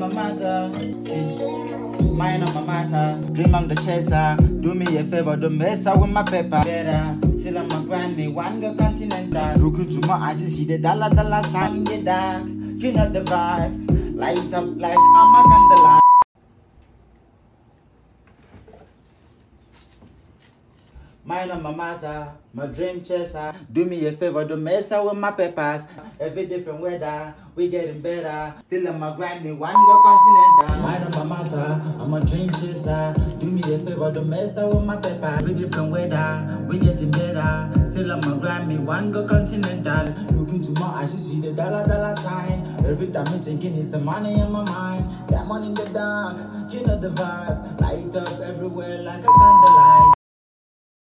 my matter. See, mine on my matter. Dream I'm the chaser. Do me a favor, don't mess up with my pepper. Better, still on my grind, me one go continental. Look into my eyes, you see the dollar sign in the dark. You know the vibe, light up like I'm a candlelight. Mine on my matter, my dream chaser. Do me a favor, don't mess up with my peppers. Every different weather, we getting better. Still on my grind, me one go continental. Mine on my matter, I'm a dream chaser. Do me a favor, don't mess up with my peppers. Every different weather, we getting better. Still on my grind, me one go continental. Look into my eyes, you see the dollar sign. Every time I'm thinking it's the money in my mind. That money in the dark, you know the vibe. Light up everywhere like a candlelight.